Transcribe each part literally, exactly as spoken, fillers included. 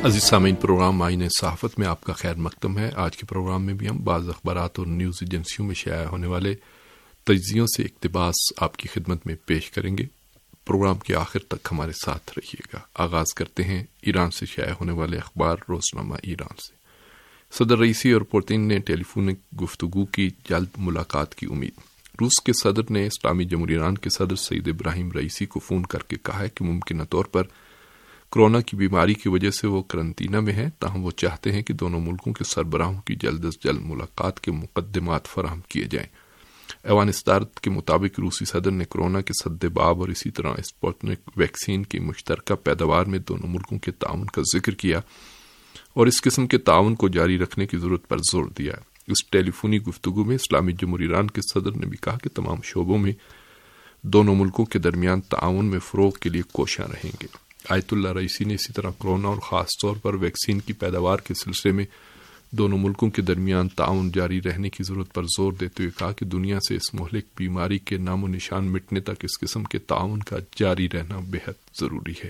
عزیز سامعین، پروگرام آئین صحافت میں آپ کا خیر مقدم ہے۔ آج کے پروگرام میں بھی ہم بعض اخبارات اور نیوز ایجنسیوں میں شائع ہونے والے تجزیوں سے اقتباس آپ کی خدمت میں پیش کریں گے۔ پروگرام کے آخر تک ہمارے ساتھ رہیے گا۔ آغاز کرتے ہیں ایران سے شائع ہونے والے اخبار روزنامہ ایران سے۔ صدر رئیسی اور پوتین نے ٹیلی فونک گفتگو کی جلد ملاقات کی امید۔ روس کے صدر نے اسلامی جمہوریہ ایران کے صدر سعید ابراہیم رئیسی کو فون کر کے کہا ہے کہ ممکنہ طور پر کورونا کی بیماری کی وجہ سے وہ قرنطینہ میں ہیں، تاہم وہ چاہتے ہیں کہ دونوں ملکوں کے سربراہوں کی جلد از جلد ملاقات کے مقدمات فراہم کیے جائیں۔ ایوان صدارت کے مطابق روسی صدر نے کورونا کے سدباب اور اسی طرح اسپوتنک ویکسین کی مشترکہ پیداوار میں دونوں ملکوں کے تعاون کا ذکر کیا اور اس قسم کے تعاون کو جاری رکھنے کی ضرورت پر زور دیا۔ اس ٹیلی فونی گفتگو میں اسلامی جمہوریہ ایران کے صدر نے بھی کہا کہ تمام شعبوں میں دونوں ملکوں کے درمیان تعاون میں فروغ کے لیے کوشاں رہیں گے۔ آیت اللہ رئیسی نے اسی طرح کورونا اور خاص طور پر ویکسین کی پیداوار کے سلسلے میں دونوں ملکوں کے درمیان تعاون جاری رہنے کی ضرورت پر زور دیتے ہوئے کہا کہ دنیا سے اس مہلک بیماری کے نام و نشان مٹنے تک اس قسم کے تعاون کا جاری رہنا بہت ضروری ہے۔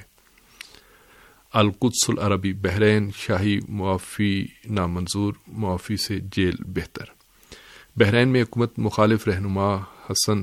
القدس العربی، بحرین شاہی معافی نامنظور، معافی سے جیل بہتر۔ بحرین میں حکومت مخالف رہنما حسن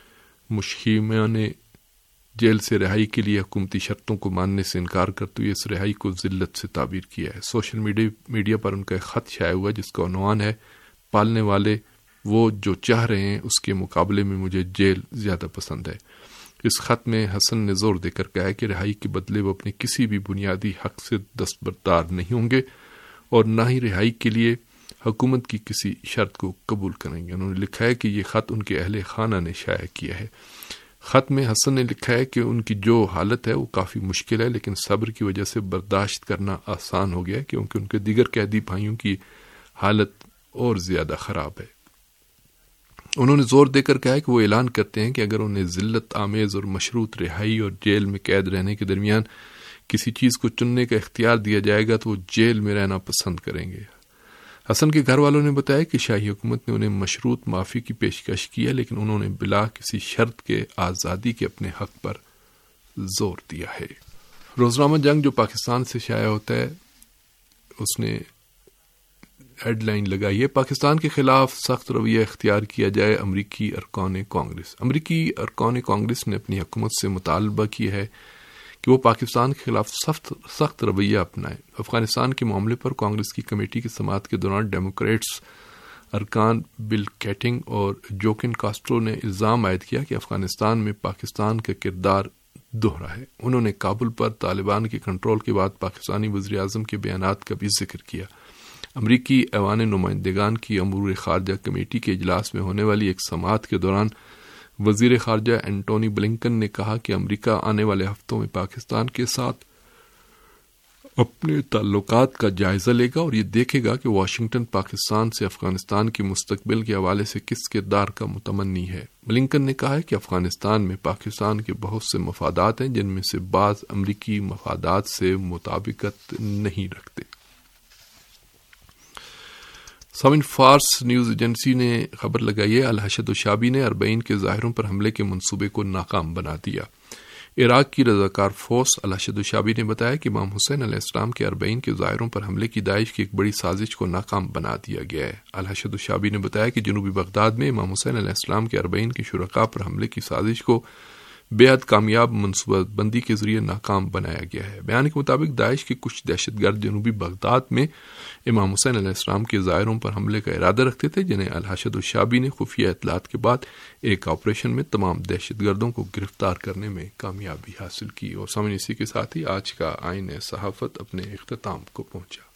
مشیمہ نے جیل سے رہائی کے لیے حکومتی شرطوں کو ماننے سے انکار کرتے ہوئے اس رہائی کو ذلت سے تعبیر کیا ہے۔ سوشل میڈیا پر ان کا ایک خط شائع ہوا جس کا عنوان ہے پالنے والے وہ جو چاہ رہے ہیں اس کے مقابلے میں مجھے جیل زیادہ پسند ہے۔ اس خط میں حسن نے زور دے کر کہا ہے کہ رہائی کے بدلے وہ اپنے کسی بھی بنیادی حق سے دستبردار نہیں ہوں گے اور نہ ہی رہائی کے لیے حکومت کی کسی شرط کو قبول کریں گے۔ انہوں نے لکھا ہے کہ یہ خط ان کے اہل خانہ نے شائع کیا ہے۔ خط میں حسن نے لکھا ہے کہ ان کی جو حالت ہے وہ کافی مشکل ہے، لیکن صبر کی وجہ سے برداشت کرنا آسان ہو گیا ہے کیونکہ ان کے دیگر قیدی بھائیوں کی حالت اور زیادہ خراب ہے۔ انہوں نے زور دے کر کہا ہے کہ وہ اعلان کرتے ہیں کہ اگر انہیں ذلت آمیز اور مشروط رہائی اور جیل میں قید رہنے کے درمیان کسی چیز کو چننے کا اختیار دیا جائے گا تو وہ جیل میں رہنا پسند کریں گے۔ حسن کے گھر والوں نے بتایا کہ شاہی حکومت نے انہیں مشروط معافی کی پیشکش کی ہے، لیکن انہوں نے بلا کسی شرط کے آزادی کے اپنے حق پر زور دیا ہے۔ روزنامہ جنگ جو پاکستان سے شائع ہوتا ہے اس نے ہیڈ لائن لگائی ہے پاکستان کے خلاف سخت رویہ اختیار کیا جائے، امریکی ارکان کانگریس۔ امریکی ارکان کانگریس نے اپنی حکومت سے مطالبہ کیا ہے کہ وہ پاکستان کے خلاف سخت سخت رویہ اپنائے۔ افغانستان کے معاملے پر کانگریس کی کمیٹی کی سماعت کے دوران ڈیموکریٹس ارکان بل کیٹنگ اور جوکن کاسٹرو نے الزام عائد کیا کہ افغانستان میں پاکستان کا کردار دوہرا ہے۔ انہوں نے کابل پر طالبان کے کنٹرول کے بعد پاکستانی وزیر اعظم کے بیانات کا بھی ذکر کیا۔ امریکی ایوان نمائندگان کی امور خارجہ کمیٹی کے اجلاس میں ہونے والی ایک سماعت کے دوران وزیر خارجہ اینٹونی بلنکن نے کہا کہ امریکہ آنے والے ہفتوں میں پاکستان کے ساتھ اپنے تعلقات کا جائزہ لے گا اور یہ دیکھے گا کہ واشنگٹن پاکستان سے افغانستان کے مستقبل کے حوالے سے کس کردار کا متمنی ہے۔ بلنکن نے کہا ہے کہ افغانستان میں پاکستان کے بہت سے مفادات ہیں جن میں سے بعض امریکی مفادات سے مطابقت نہیں رکھتے۔ سامعین، فارس نیوز ایجنسی نے خبر لگائی ہے الحشد الشعبی نے اربعین کے ظاہروں پر حملے کے منصوبے کو ناکام بنا دیا۔ عراق کی رضاکار فورس الحشد الشعبی نے بتایا کہ امام حسین علیہ السلام کے اربعین کے ظاہروں پر حملے کی داعش کی ایک بڑی سازش کو ناکام بنا دیا گیا ہے۔ الحشد الشعبی نے بتایا کہ جنوبی بغداد میں امام حسین علیہ السلام کے اربعین کے شرکاء پر حملے کی سازش کو بے حد کامیاب منصوبہ بندی کے ذریعے ناکام بنایا گیا ہے۔ بیان کے مطابق داعش کے کچھ دہشت گرد جنوبی بغداد میں امام حسین علیہ السلام کے ظاہروں پر حملے کا ارادہ رکھتے تھے، جنہیں الحشد الشعبی نے خفیہ اطلاعات کے بعد ایک آپریشن میں تمام دہشت گردوں کو گرفتار کرنے میں کامیابی حاصل کی۔ اور سامنے اسی کے ساتھ ہی آج کا آئین صحافت اپنے اختتام کو پہنچا۔